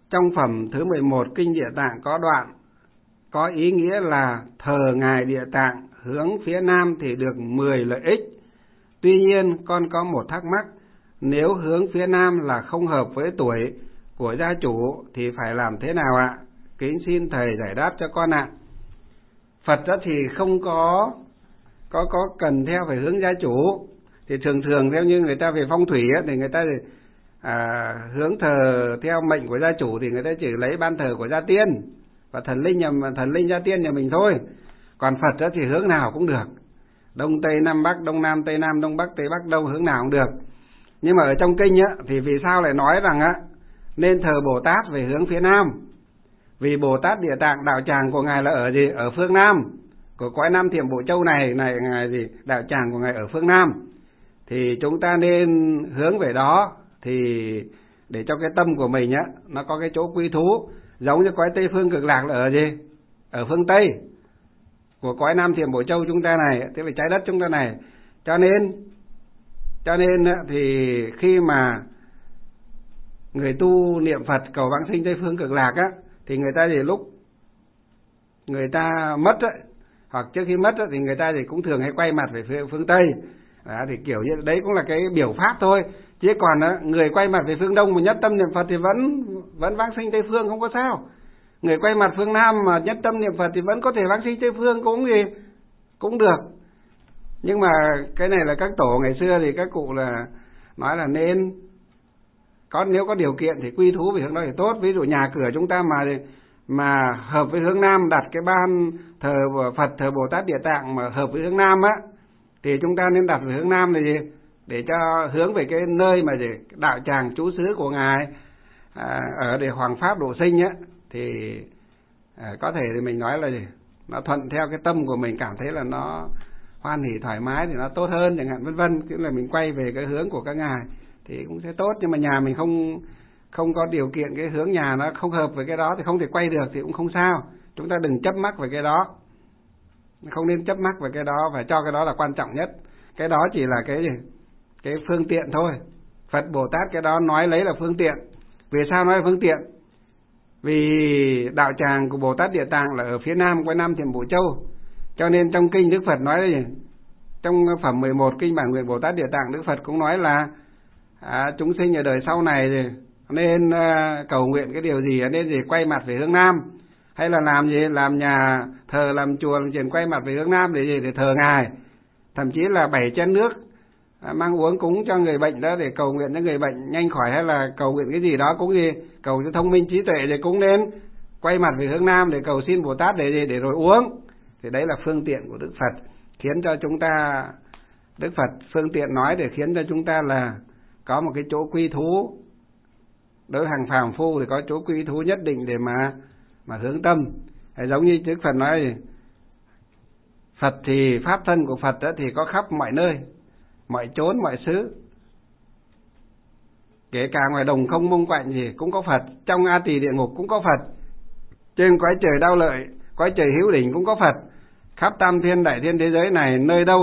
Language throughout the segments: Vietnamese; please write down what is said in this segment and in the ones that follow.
Trong phẩm thứ 11 Kinh Địa Tạng có đoạn có ý nghĩa là thờ Ngài Địa Tạng hướng phía Nam thì được 10 lợi ích. Tuy nhiên con có một thắc mắc, nếu hướng phía Nam là không hợp với tuổi của gia chủ thì phải làm thế nào ạ? Kính xin thầy giải đáp cho con ạ. Phật đó thì không có cần theo phải hướng gia chủ. Thì thường theo như người ta về phong thủy ấy, thì người ta hướng thờ theo mệnh của gia chủ thì người ta chỉ lấy ban thờ của gia tiên và thần linh gia tiên nhà mình thôi. Còn Phật đó thì hướng nào cũng được, đông tây nam bắc, đông nam tây nam, đông bắc tây bắc, đông hướng nào cũng được. Nhưng mà ở trong kinh á thì vì sao lại nói rằng á nên thờ Bồ Tát về hướng phía Nam? Vì Bồ Tát Địa Tạng đạo tràng của ngài là ở gì? Ở phương Nam của cõi Nam Thiểm Bộ Châu này ngài gì? Đạo tràng của ngài ở phương Nam. Thì chúng ta nên hướng về đó thì để cho cái tâm của mình á nó có cái chỗ quy thú, giống như cõi Tây Phương Cực Lạc là ở gì? Ở phương Tây của cõi Nam Thiểm Bộ Châu chúng ta này, tức là trái đất chúng ta này. Cho nên thì khi mà người tu niệm Phật cầu vãng sinh Tây Phương Cực Lạc á, thì người ta thì lúc người ta mất á, hoặc trước khi mất á, thì người ta thì cũng thường hay quay mặt về phương Tây. Đó, thì kiểu như đấy cũng là cái biểu pháp thôi. Chứ còn á, người quay mặt về phương Đông mà nhất tâm niệm Phật thì vẫn vãng sinh Tây Phương, không có sao. Người quay mặt phương Nam mà nhất tâm niệm Phật thì vẫn có thể vãng sinh Tây Phương cũng được. Nhưng mà cái này là các tổ ngày xưa thì các cụ là nói là nên nếu có điều kiện thì quy thú về hướng đó thì tốt. Ví dụ nhà cửa chúng ta mà hợp với hướng Nam, đặt cái ban thờ Phật, thờ Bồ Tát Địa Tạng mà hợp với hướng Nam á, thì chúng ta nên đặt về hướng Nam là gì? Để cho hướng về cái nơi mà đạo tràng trú xứ của ngài ở để hoàng pháp độ sinh á, thì có thể thì mình nói là gì? Nó thuận theo cái tâm của mình, cảm thấy là nó hoan hỉ thoải mái thì nó tốt hơn chẳng hạn, vân vân. Tức là mình quay về cái hướng của các ngài thì cũng sẽ tốt. Nhưng mà nhà mình không có điều kiện, cái hướng nhà nó không hợp với cái đó thì không thể quay được thì cũng không sao. Chúng ta đừng chấp mắc về cái đó, không nên chấp mắc về cái đó, và cho cái đó là quan trọng nhất. Cái đó chỉ là cái phương tiện thôi. Phật Bồ Tát cái đó nói lấy là phương tiện. Vì sao nói là phương tiện? Vì đạo tràng của Bồ Tát Địa Tạng là ở phía Nam của Nam Thiểm Bộ Châu. Cho nên trong kinh Đức Phật nói là gì? Trong phẩm 11 kinh Bản Nguyện Bồ Tát Địa Tạng, Đức Phật cũng nói là chúng sinh ở đời sau này thì nên cầu nguyện cái điều gì, nên gì quay mặt về hướng Nam, hay là làm gì, làm nhà thờ, làm chùa, làm chuyện quay mặt về hướng Nam để gì? Để thờ ngài. Thậm chí là 7 chén nước mang uống cúng cho người bệnh đó, để cầu nguyện cho người bệnh nhanh khỏi, hay là cầu nguyện cái gì đó cũng gì, cầu cho thông minh trí tuệ thì cũng nên quay mặt về hướng Nam để cầu xin Bồ Tát để gì? Để rồi uống. Thì đấy là phương tiện của Đức Phật, khiến cho chúng ta, Đức Phật phương tiện nói để khiến cho chúng ta là có một cái chỗ quy thú. Đối với hàng phàm phu thì có chỗ quy thú nhất định để mà hướng tâm. Giống như Đức Phật nói gì? Phật thì pháp thân của Phật đó thì có khắp mọi nơi, mọi chốn, mọi xứ. Kể cả ngoài đồng không mông quạnh gì cũng có Phật, trong A Tỳ địa ngục cũng có Phật, trên cõi trời Đao Lợi, cõi trời Hữu Đỉnh cũng có Phật. Khắp tam thiên đại thiên thế giới này, nơi đâu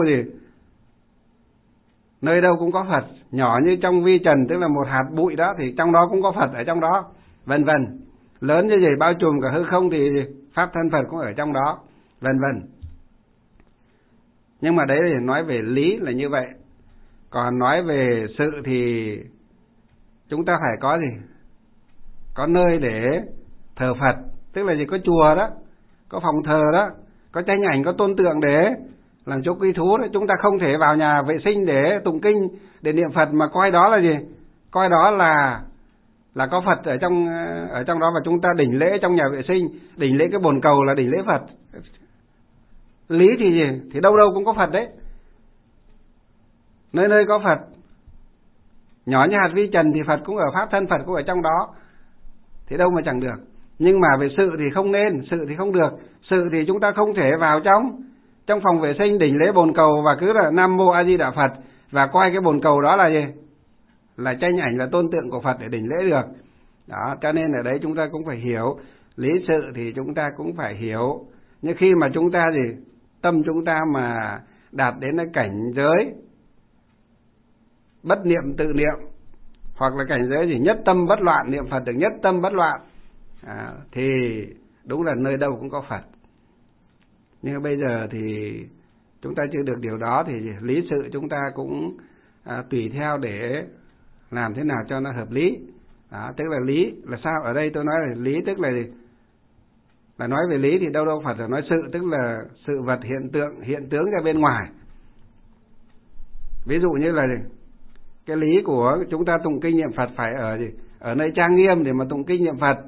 cũng có Phật. Nhỏ như trong vi trần, tức là một hạt bụi đó, thì trong đó cũng có Phật ở trong đó, vân vân. Lớn như vậy bao trùm cả hư không thì pháp thân Phật cũng ở trong đó, vân vân. Nhưng mà đấy là nói về lý là như vậy. Còn nói về sự thì chúng ta phải có gì? Có nơi để thờ Phật, tức là gì? Có chùa đó, có phòng thờ đó, có tranh ảnh, có tôn tượng để làm chỗ quy thú đó. Chúng ta không thể vào nhà vệ sinh để tụng kinh, để niệm Phật mà coi đó là gì? Coi đó là có Phật ở trong đó, và chúng ta đỉnh lễ trong nhà vệ sinh, đỉnh lễ cái bồn cầu là đỉnh lễ Phật. Lý thì gì? Thì đâu đâu cũng có Phật đấy. Nơi nơi có Phật. Nhỏ như hạt vi trần thì Phật cũng ở, pháp thân Phật cũng ở trong đó. Thì đâu mà chẳng được. Nhưng mà về sự thì không nên, sự thì không được. Sự thì chúng ta không thể vào trong phòng vệ sinh đỉnh lễ bồn cầu và cứ là Nam Mô A Di Đà Phật và coi cái bồn cầu đó là gì? Là tranh ảnh, là tôn tượng của Phật để đỉnh lễ được. Đó, cho nên ở đấy chúng ta cũng phải hiểu. Lý sự thì chúng ta cũng phải hiểu. Nhưng khi mà chúng ta gì? Tâm chúng ta mà đạt đến cái cảnh giới bất niệm tự niệm, hoặc là cảnh giới gì? Nhất tâm bất loạn, niệm Phật được nhất tâm bất loạn, thì đúng là nơi đâu cũng có Phật. Nhưng bây giờ thì chúng ta chưa được điều đó, thì lý sự chúng ta cũng tùy theo để làm thế nào cho nó hợp lý. Tức là lý là sao? Ở đây tôi nói là lý tức là nói về lý thì đâu phải là nói sự, tức là sự vật hiện tướng ra bên ngoài. Ví dụ như là cái lý của chúng ta tụng kinh niệm Phật phải ở nơi trang nghiêm để mà tụng kinh niệm Phật.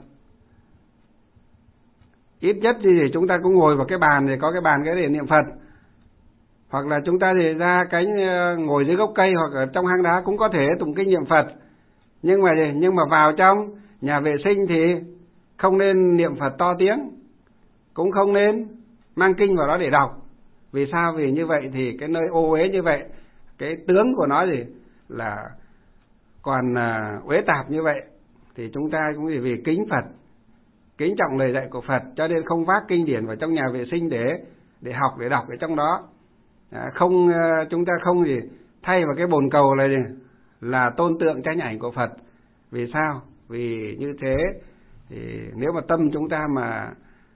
Ít nhất thì chúng ta cũng ngồi vào cái bàn, thì có cái bàn cái để niệm Phật. Hoặc là chúng ta thì ra ngồi dưới gốc cây hoặc ở trong hang đá cũng có thể tụng kinh niệm Phật. Nhưng mà vào trong nhà vệ sinh thì không nên niệm Phật to tiếng, cũng không nên mang kinh vào đó để đọc. Vì sao? Vì như vậy thì cái nơi ô uế như vậy, cái tướng của nó là còn uế tạp như vậy, thì chúng ta cũng vì kính Phật, kính trọng lời dạy của Phật, cho nên không vác kinh điển vào trong nhà vệ sinh để học, để đọc ở trong đó. Chúng ta không thay vào cái bồn cầu này là tôn tượng tranh ảnh của Phật. Vì sao? Vì như thế thì nếu mà tâm chúng ta mà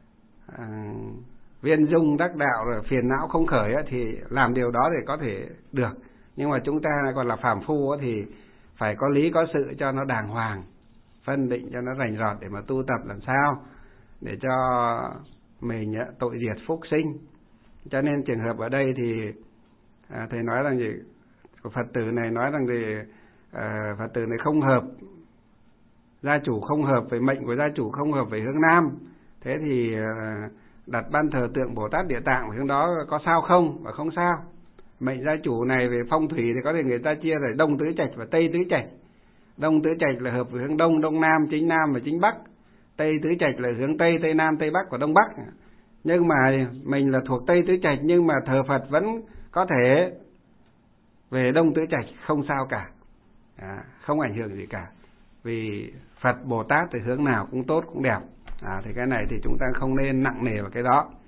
viên dung đắc đạo rồi phiền não không khởi thì làm điều đó thì có thể được. Nhưng mà chúng ta còn là phàm phu thì phải có lý có sự cho nó đàng hoàng, phân định cho nó rành rọt để mà tu tập làm sao để cho mình tội diệt phúc sinh. Cho nên trường hợp ở đây thì thầy nói rằng Phật tử này nói rằng Phật tử này không hợp, gia chủ không hợp với mệnh của gia chủ, không hợp với hướng Nam. Thế thì đặt ban thờ tượng Bồ Tát Địa Tạng hướng đó có sao không? Và không sao. Mệnh gia chủ này về phong thủy thì có thể người ta chia thành Đông Tứ Trạch và Tây Tứ Trạch. Đông Tứ Trạch là hợp với hướng Đông, Đông Nam, chính Nam và chính Bắc. Tây Tứ Trạch là hướng Tây, Tây Nam, Tây Bắc và Đông Bắc. Nhưng mà mình là thuộc Tây Tứ Trạch, nhưng mà thờ Phật vẫn có thể về Đông Tứ Trạch, không sao cả, không ảnh hưởng gì cả. Vì Phật Bồ Tát thì hướng nào cũng tốt, cũng đẹp. Thì cái này thì chúng ta không nên nặng nề vào cái đó.